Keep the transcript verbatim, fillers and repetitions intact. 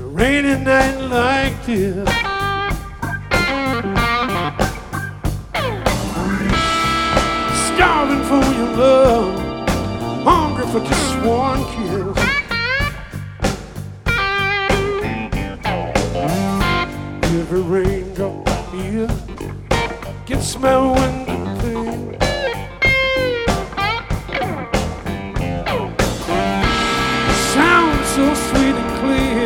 rainy night like this. Starving for your love, hungry for just one kiss. Every raindrop here gets my window